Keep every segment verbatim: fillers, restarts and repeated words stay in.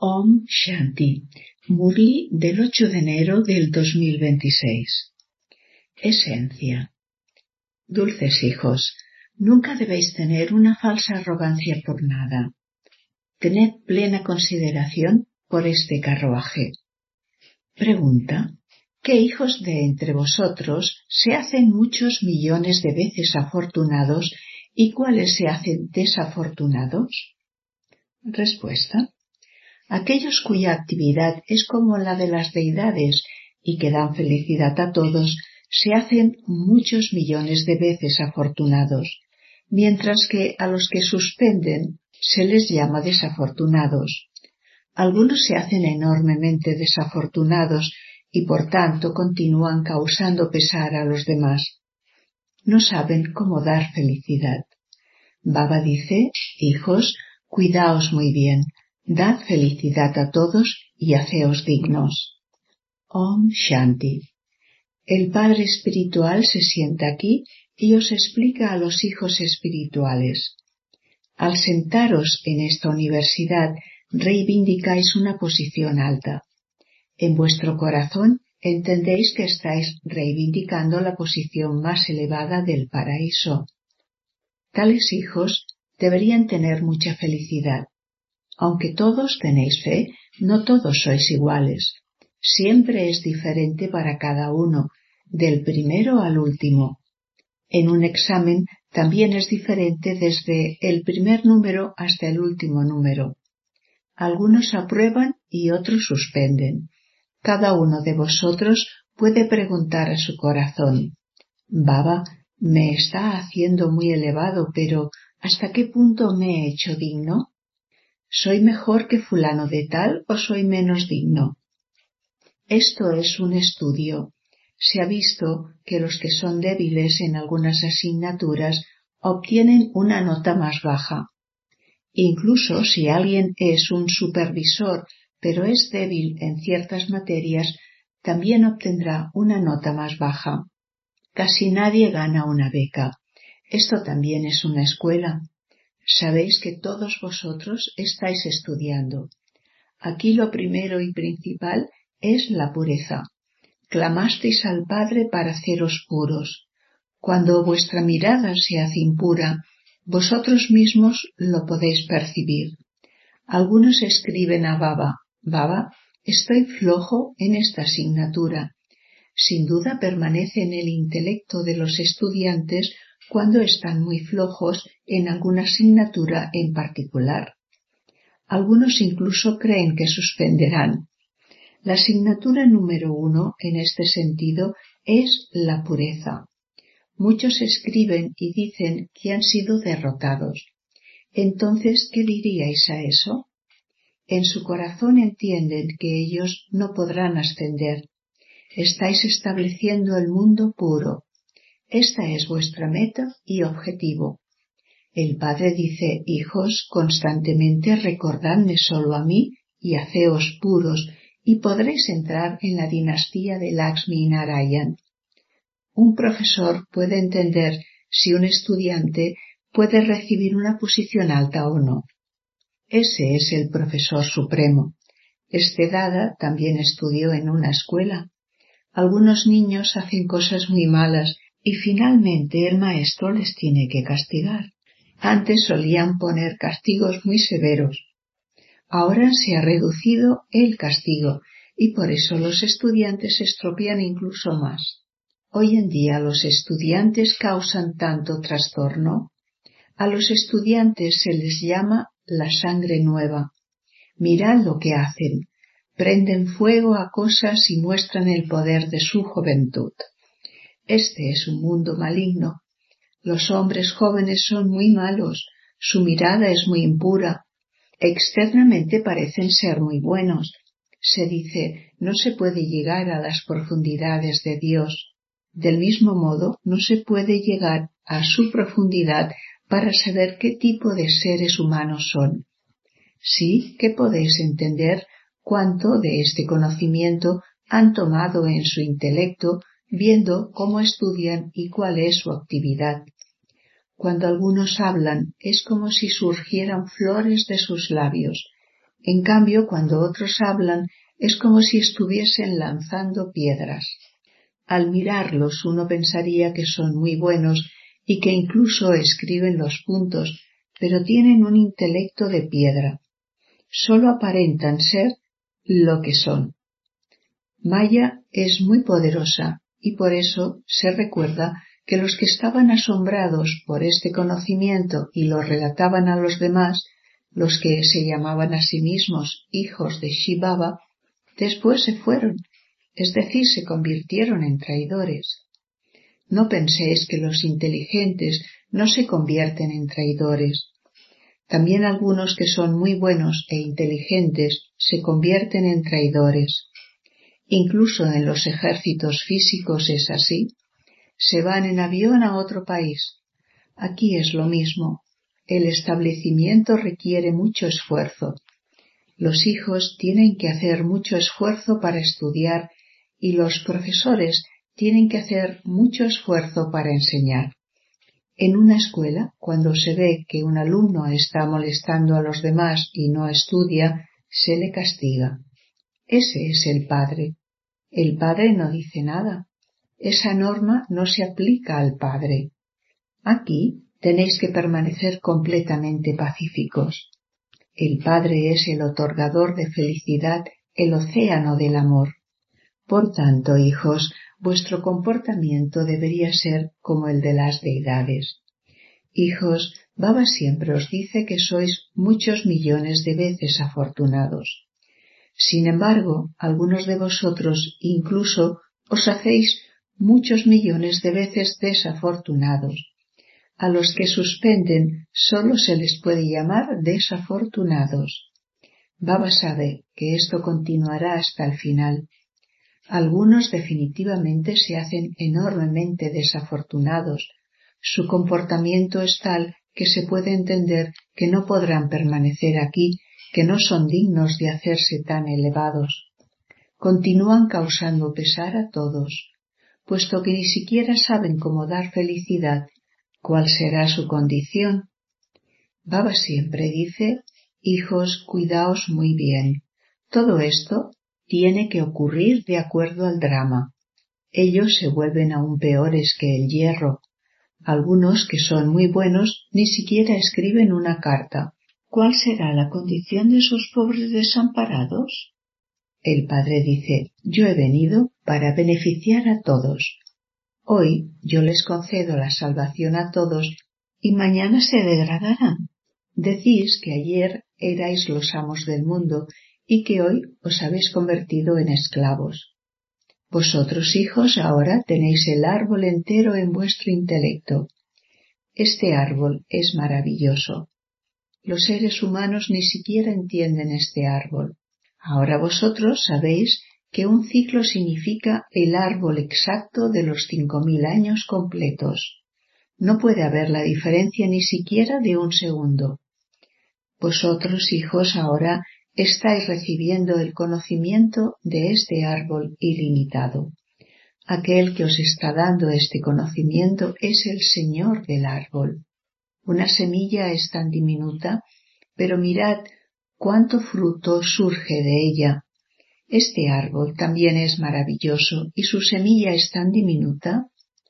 Om Shanti, Murli del ocho de enero del dos mil veintiséis. Esencia. Dulces hijos, nunca debéis tener una falsa arrogancia por nada. Tened plena consideración por este carruaje. Pregunta: ¿qué hijos de entre vosotros se hacen muchos millones de veces afortunados y cuáles se hacen desafortunados? Respuesta: aquellos cuya actividad es como la de las deidades y que dan felicidad a todos, se hacen muchos millones de veces afortunados, mientras que a los que suspenden se les llama desafortunados. Algunos se hacen enormemente desafortunados y por tanto continúan causando pesar a los demás. No saben cómo dar felicidad. Baba dice: hijos, cuidaos muy bien. Dad felicidad a todos y haceos dignos. Om Shanti. El Padre Espiritual se sienta aquí y os explica a los hijos espirituales. Al sentaros en esta universidad, reivindicáis una posición alta. En vuestro corazón entendéis que estáis reivindicando la posición más elevada del paraíso. Tales hijos deberían tener mucha felicidad. Aunque todos tenéis fe, no todos sois iguales. Siempre es diferente para cada uno, del primero al último. En un examen también es diferente desde el primer número hasta el último número. Algunos aprueban y otros suspenden. Cada uno de vosotros puede preguntar a su corazón: Baba, me está haciendo muy elevado, pero ¿hasta qué punto me he hecho digno? ¿Soy mejor que fulano de tal o soy menos digno? Esto es un estudio. Se ha visto que los que son débiles en algunas asignaturas obtienen una nota más baja. Incluso si alguien es un supervisor pero es débil en ciertas materias, también obtendrá una nota más baja. Casi nadie gana una beca. Esto también es una escuela. Sabéis que todos vosotros estáis estudiando. Aquí lo primero y principal es la pureza. Clamasteis al Padre para haceros puros. Cuando vuestra mirada se hace impura, vosotros mismos lo podéis percibir. Algunos escriben a Baba: Baba, estoy flojo en esta asignatura. Sin duda permanece en el intelecto de los estudiantes cuando están muy flojos en alguna asignatura en particular. Algunos incluso creen que suspenderán. La asignatura número uno en este sentido es la pureza. Muchos escriben y dicen que han sido derrotados. Entonces, ¿qué diríais a eso? En su corazón entienden que ellos no podrán ascender. Estáis estableciendo el mundo puro. Esta es vuestra meta y objetivo. El Padre dice: hijos, constantemente recordadme solo a mí y haceos puros, y podréis entrar en la dinastía de Lakshmi Narayan. Un profesor puede entender si un estudiante puede recibir una posición alta o no. Ese es el profesor supremo. Este Dada también estudió en una escuela. Algunos niños hacen cosas muy malas y finalmente el maestro les tiene que castigar. Antes solían poner castigos muy severos. Ahora se ha reducido el castigo y por eso los estudiantes se estropean incluso más. Hoy en día los estudiantes causan tanto trastorno. A los estudiantes se les llama la sangre nueva. Mirad lo que hacen. Prenden fuego a cosas y muestran el poder de su juventud. Este es un mundo maligno. Los hombres jóvenes son muy malos, su mirada es muy impura. Externamente parecen ser muy buenos. Se dice: no se puede llegar a las profundidades de Dios. Del mismo modo, no se puede llegar a su profundidad para saber qué tipo de seres humanos son. Sí que podéis entender cuánto de este conocimiento han tomado en su intelecto, viendo cómo estudian y cuál es su actividad. Cuando algunos hablan, es como si surgieran flores de sus labios. En cambio, cuando otros hablan, es como si estuviesen lanzando piedras. Al mirarlos uno pensaría que son muy buenos y que incluso escriben los puntos, pero tienen un intelecto de piedra. Solo aparentan ser lo que son. Maya es muy poderosa y por eso se recuerda que los que estaban asombrados por este conocimiento y lo relataban a los demás, los que se llamaban a sí mismos hijos de Shiv Baba, después se fueron, es decir, se convirtieron en traidores. No penséis que los inteligentes no se convierten en traidores. También algunos que son muy buenos e inteligentes se convierten en traidores. Incluso en los ejércitos físicos es así. Se van en avión a otro país. Aquí es lo mismo. El establecimiento requiere mucho esfuerzo. Los hijos tienen que hacer mucho esfuerzo para estudiar y los profesores tienen que hacer mucho esfuerzo para enseñar. En una escuela, cuando se ve que un alumno está molestando a los demás y no estudia, se le castiga. Ese es el padre. El padre no dice nada. Esa norma no se aplica al padre. Aquí tenéis que permanecer completamente pacíficos. El padre es el otorgador de felicidad, el océano del amor. Por tanto, hijos, vuestro comportamiento debería ser como el de las deidades. Hijos, Baba siempre os dice que sois muchos millones de veces afortunados. Sin embargo, algunos de vosotros incluso os hacéis muchos millones de veces desafortunados. A los que suspenden solo se les puede llamar desafortunados. Baba sabe que esto continuará hasta el final. Algunos definitivamente se hacen enormemente desafortunados. Su comportamiento es tal que se puede entender que no podrán permanecer aquí, que no son dignos de hacerse tan elevados. Continúan causando pesar a todos, puesto que ni siquiera saben cómo dar felicidad. ¿Cuál será su condición? Baba siempre dice, hijos, cuidaos muy bien. Todo esto tiene que ocurrir de acuerdo al drama. Ellos se vuelven aún peores que el hierro. Algunos que son muy buenos ni siquiera escriben una carta. ¿Cuál será la condición de esos pobres desamparados? El padre dice, yo he venido para beneficiar a todos. Hoy yo les concedo la salvación a todos y mañana se degradarán. Decís que ayer erais los amos del mundo y que hoy os habéis convertido en esclavos. Vosotros, hijos, ahora tenéis el árbol entero en vuestro intelecto. Este árbol es maravilloso. Los seres humanos ni siquiera entienden este árbol. Ahora vosotros sabéis que un ciclo significa el árbol exacto de los cinco mil años completos. No puede haber la diferencia ni siquiera de un segundo. Vosotros, hijos, ahora estáis recibiendo el conocimiento de este árbol ilimitado. Aquel que os está dando este conocimiento es el Señor del árbol. Una semilla es tan diminuta, pero mirad cuánto fruto surge de ella. Este árbol también es maravilloso y su semilla es tan diminuta.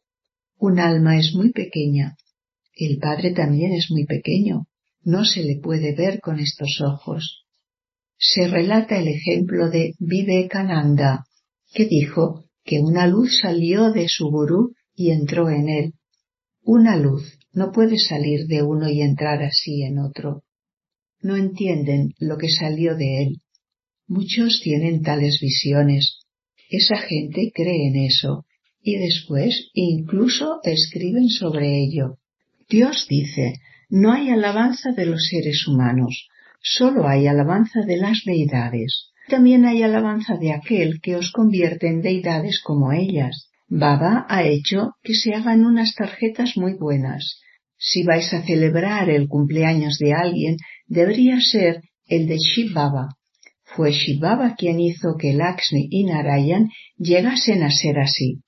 Un alma es muy pequeña. El Padre también es muy pequeño. No se le puede ver con estos ojos. Se relata el ejemplo de Vivekananda, que dijo que una luz salió de su gurú y entró en él. Una luz no puede salir de uno y entrar así en otro. No entienden lo que salió de él. Muchos tienen tales visiones. Esa gente cree en eso y después incluso escriben sobre ello. Dios dice, no hay alabanza de los seres humanos, solo hay alabanza de las deidades. También hay alabanza de aquel que os convierte en deidades como ellas. Baba ha hecho que se hagan unas tarjetas muy buenas. Si vais a celebrar el cumpleaños de alguien, debería ser el de Shiv Baba. Fue Shiv Baba quien hizo que Lakshmi y Narayan llegasen a ser así.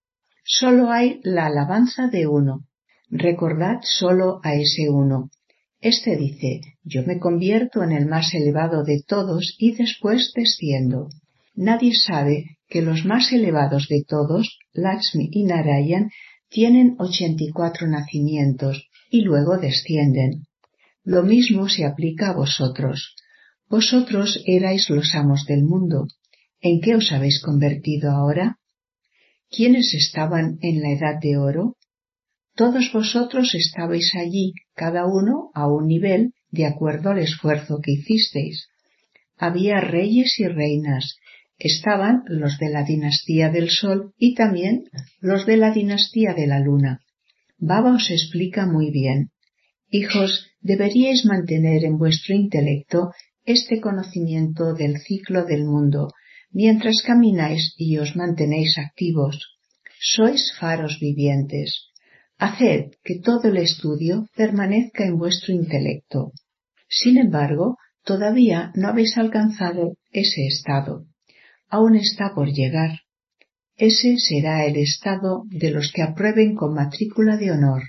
Solo hay la alabanza de uno. Recordad solo a ese uno. Este dice, yo me convierto en el más elevado de todos y después desciendo. Nadie sabe que los más elevados de todos, Lakshmi y Narayan, tienen ochenta y cuatro nacimientos y luego descienden. Lo mismo se aplica a vosotros. Vosotros erais los amos del mundo. ¿En qué os habéis convertido ahora? ¿Quiénes estaban en la edad de oro? Todos vosotros estabais allí, cada uno a un nivel, de acuerdo al esfuerzo que hicisteis. Había reyes y reinas, estaban los de la dinastía del Sol y también los de la dinastía de la Luna. Baba os explica muy bien. Hijos, deberíais mantener en vuestro intelecto este conocimiento del ciclo del mundo, mientras camináis y os mantenéis activos. Sois faros vivientes. Haced que todo el estudio permanezca en vuestro intelecto. Sin embargo, todavía no habéis alcanzado ese estado. Aún está por llegar. Ese será el estado de los que aprueben con matrícula de honor.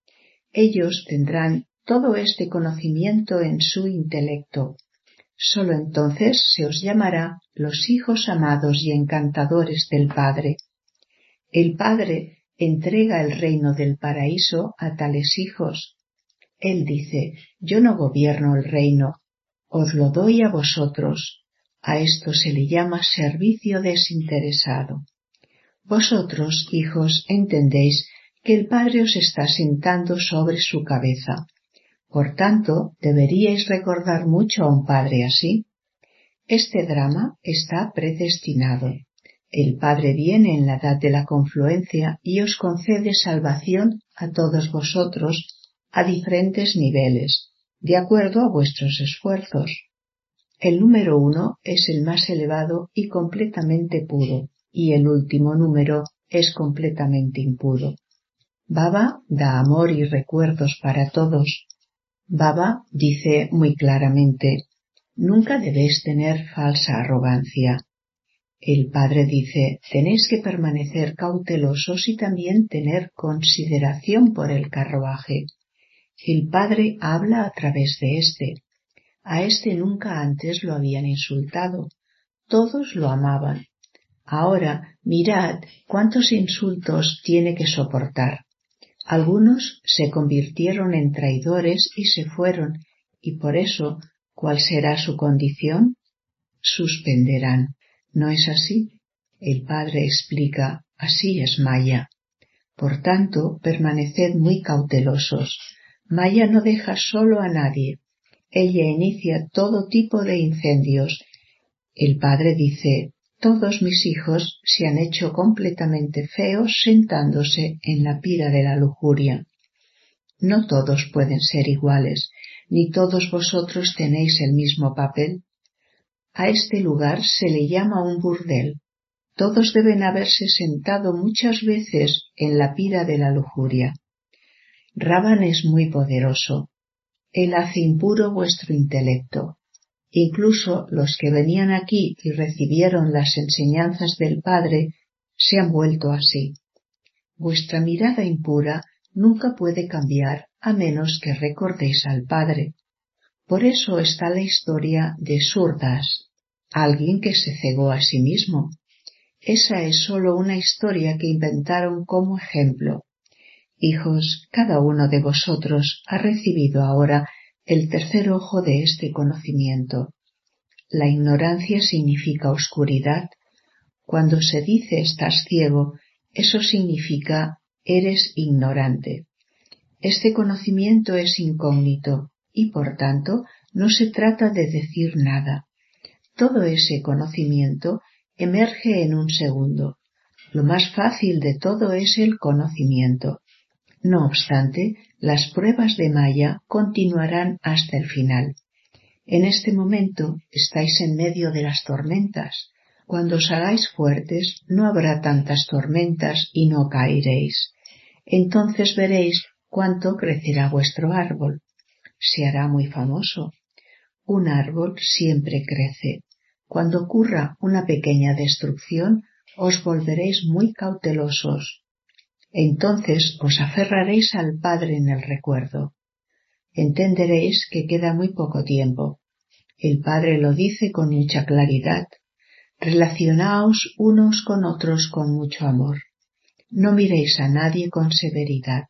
Ellos tendrán todo este conocimiento en su intelecto. Sólo entonces se os llamará los hijos amados y encantadores del Padre. El Padre entrega el reino del paraíso a tales hijos. Él dice, yo no gobierno el reino, os lo doy a vosotros. A esto se le llama servicio desinteresado. Vosotros, hijos, entendéis que el Padre os está sentando sobre su cabeza. Por tanto, deberíais recordar mucho a un Padre así. Este drama está predestinado. El Padre viene en la edad de la confluencia y os concede salvación a todos vosotros a diferentes niveles, de acuerdo a vuestros esfuerzos. El número uno es el más elevado y completamente puro, y el último número es completamente impuro. Baba da amor y recuerdos para todos. Baba dice muy claramente, nunca debéis tener falsa arrogancia. El Padre dice, tenéis que permanecer cautelosos y también tener consideración por el carruaje. El Padre habla a través de éste. A éste nunca antes lo habían insultado. Todos lo amaban. Ahora mirad cuántos insultos tiene que soportar. Algunos se convirtieron en traidores y se fueron, y por eso, ¿cuál será su condición? Suspenderán. ¿No es así? El Padre explica, así es Maya. Por tanto, permaneced muy cautelosos. Maya no deja solo a nadie. Ella inicia todo tipo de incendios. El Padre dice, todos mis hijos se han hecho completamente feos sentándose en la pira de la lujuria. No todos pueden ser iguales, ni todos vosotros tenéis el mismo papel. A este lugar se le llama un burdel. Todos deben haberse sentado muchas veces en la pira de la lujuria. Ravan es muy poderoso. Él hace impuro vuestro intelecto. Incluso los que venían aquí y recibieron las enseñanzas del Padre se han vuelto así. Vuestra mirada impura nunca puede cambiar a menos que recordéis al Padre. Por eso está la historia de Surdas, alguien que se cegó a sí mismo. Esa es sólo una historia que inventaron como ejemplo. Hijos, cada uno de vosotros ha recibido ahora el tercer ojo de este conocimiento. La ignorancia significa oscuridad. Cuando se dice estás ciego, eso significa eres ignorante. Este conocimiento es incógnito y, por tanto, no se trata de decir nada. Todo ese conocimiento emerge en un segundo. Lo más fácil de todo es el conocimiento. No obstante, las pruebas de Maya continuarán hasta el final. En este momento estáis en medio de las tormentas. Cuando os hagáis fuertes, no habrá tantas tormentas y no caeréis. Entonces veréis cuánto crecerá vuestro árbol. Se hará muy famoso. Un árbol siempre crece. Cuando ocurra una pequeña destrucción, os volveréis muy cautelosos. Entonces os aferraréis al Padre en el recuerdo. entenderéis que queda muy poco tiempo. El Padre lo dice con mucha claridad. Relacionaos unos con otros con mucho amor. No miréis a nadie con severidad.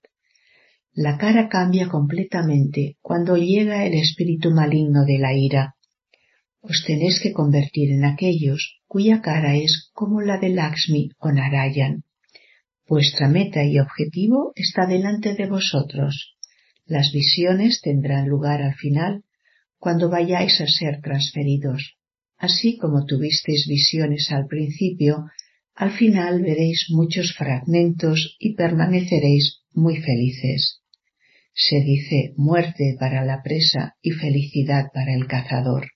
La cara cambia completamente cuando llega el espíritu maligno de la ira. Os tenéis que convertir en aquellos cuya cara es como la de Lakshmi o Narayan. Vuestra meta y objetivo está delante de vosotros. Las visiones tendrán lugar al final, cuando vayáis a ser transferidos. Así como tuvisteis visiones al principio, al final veréis muchos fragmentos y permaneceréis muy felices. Se dice muerte para la presa y felicidad para el cazador.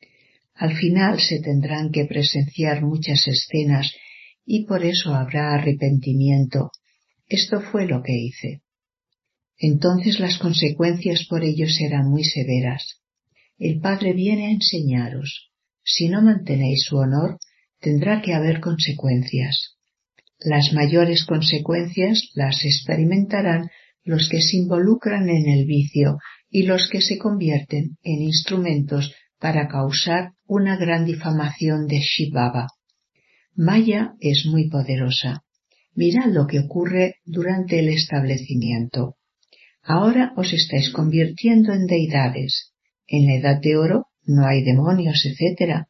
Al final se tendrán que presenciar muchas escenas y por eso habrá arrepentimiento. Esto fue lo que hice. Entonces las consecuencias por ello serán muy severas. El Padre viene a enseñaros. Si no mantenéis su honor, tendrá que haber consecuencias. Las mayores consecuencias las experimentarán los que se involucran en el vicio y los que se convierten en instrumentos para causar una gran difamación de Shiv Baba. Maya es muy poderosa. Mirad lo que ocurre durante el establecimiento. Ahora os estáis convirtiendo en deidades. En la edad de oro no hay demonios, etcétera.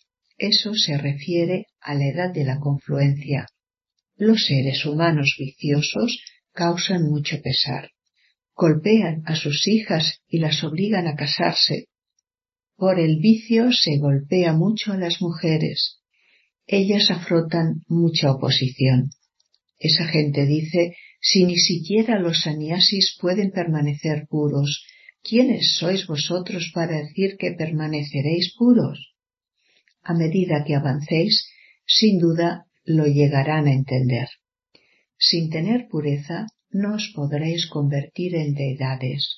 Eso se refiere a la edad de la confluencia. Los seres humanos viciosos causan mucho pesar. Golpean a sus hijas y las obligan a casarse. Por el vicio se golpea mucho a las mujeres. Ellas afrontan mucha oposición. Esa gente dice, si ni siquiera los sannyasis pueden permanecer puros, ¿quiénes sois vosotros para decir que permaneceréis puros? A medida que avancéis, sin duda lo llegarán a entender. Sin tener pureza, no os podréis convertir en deidades.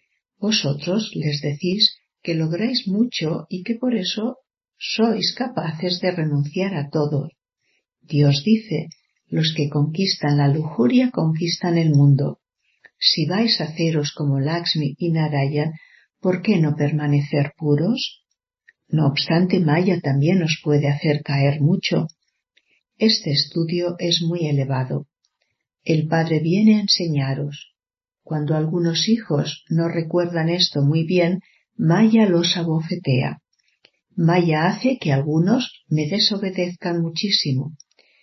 Vosotros les decís que lográis mucho y que por eso sois capaces de renunciar a todo. Dios dice, los que conquistan la lujuria conquistan el mundo. Si vais a haceros como Lakshmi y Narayan, ¿por qué no permanecer puros? No obstante, Maya también os puede hacer caer mucho. Este estudio es muy elevado. El Padre viene a enseñaros. Cuando algunos hijos no recuerdan esto muy bien, Maya los abofetea. Maya hace que algunos me desobedezcan muchísimo.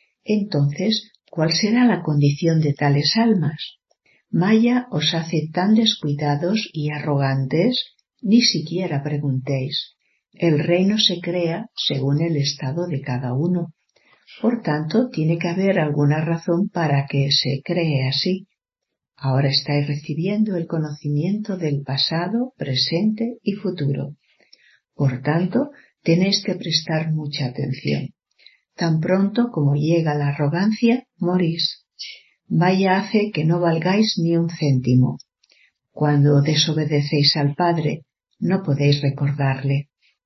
Entonces, ¿cuál será la condición de tales almas? Maya os hace tan descuidados y arrogantes, ni siquiera preguntéis. El reino se crea según el estado de cada uno. Por tanto, tiene que haber alguna razón para que se cree así. Ahora estáis recibiendo el conocimiento del pasado, presente y futuro. Por tanto, tenéis que prestar mucha atención. Tan pronto como llega la arrogancia, morís. Maya hace que no valgáis ni un céntimo. Cuando desobedecéis al Padre, no podéis recordarle.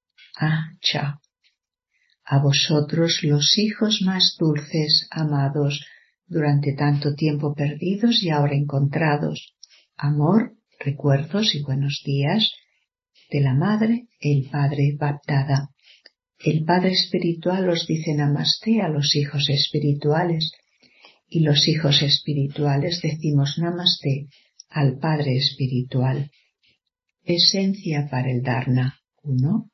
Ah, cha. A vosotros, los hijos más dulces, amados, durante tanto tiempo perdidos y ahora encontrados, amor, recuerdos y buenos días, de la Madre, el Padre Baptada. El Padre Espiritual os dice Namaste a los hijos espirituales, y los hijos espirituales decimos Namaste al Padre Espiritual. Esencia para el Dharna. uno.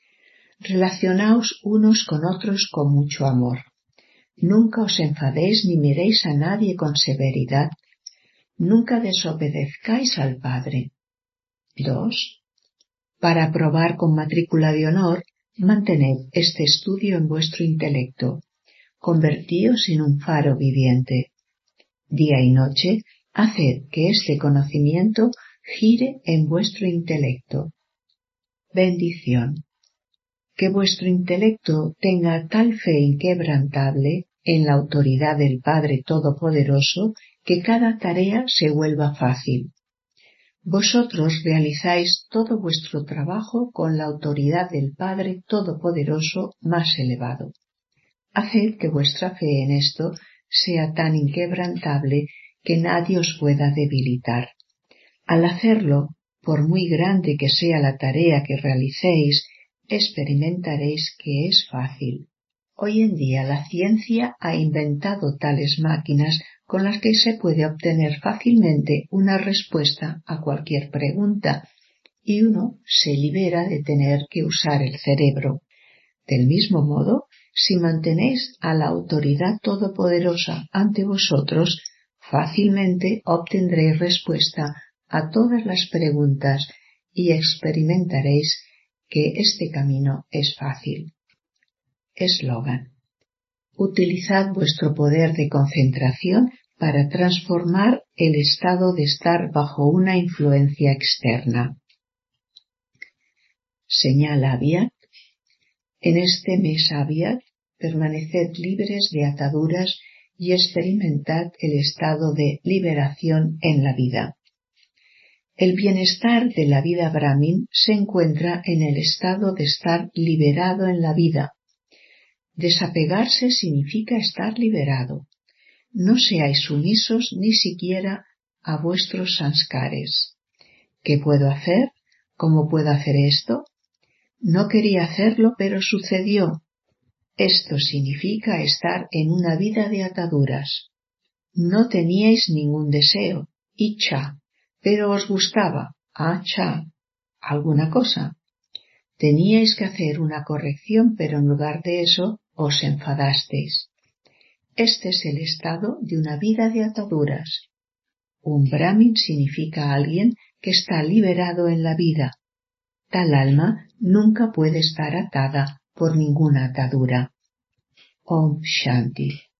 Relacionaos unos con otros con mucho amor. Nunca os enfadéis ni miréis a nadie con severidad. Nunca desobedezcáis al Padre. dos. Para aprobar con matrícula de honor, mantened este estudio en vuestro intelecto. Convertíos en un faro viviente. Día y noche, haced que este conocimiento gire en vuestro intelecto. Bendición. Que vuestro intelecto tenga tal fe inquebrantable en la autoridad del Padre Todopoderoso que cada tarea se vuelva fácil. Vosotros realizáis todo vuestro trabajo con la autoridad del Padre Todopoderoso más elevado. Haced que vuestra fe en esto sea tan inquebrantable que nadie os pueda debilitar. Al hacerlo, por muy grande que sea la tarea que realicéis, experimentaréis que es fácil. Hoy en día la ciencia ha inventado tales máquinas con las que se puede obtener fácilmente una respuesta a cualquier pregunta y uno se libera de tener que usar el cerebro. Del mismo modo, si mantenéis a la autoridad todopoderosa ante vosotros, fácilmente obtendréis respuesta a todas las preguntas y experimentaréis que este camino es fácil. Eslogan: utilizad vuestro poder de concentración para transformar el estado de estar bajo una influencia externa. Señala Aviat: en este mes Aviat, permaneced libres de ataduras y experimentad el estado de liberación en la vida. El bienestar de la vida Brahmin se encuentra en el estado de estar liberado en la vida. Desapegarse significa estar liberado. No seáis sumisos ni siquiera a vuestros sanskares. ¿Qué puedo hacer? ¿Cómo puedo hacer esto? No quería hacerlo, pero sucedió. Esto significa estar en una vida de ataduras. No teníais ningún deseo, icha, pero os gustaba, acha, alguna cosa. Teníais que hacer una corrección, pero en lugar de eso os enfadasteis. Este es el estado de una vida de ataduras. Un Brahmin significa alguien que está liberado en la vida. Tal alma nunca puede estar atada por ninguna atadura. Om Shanti.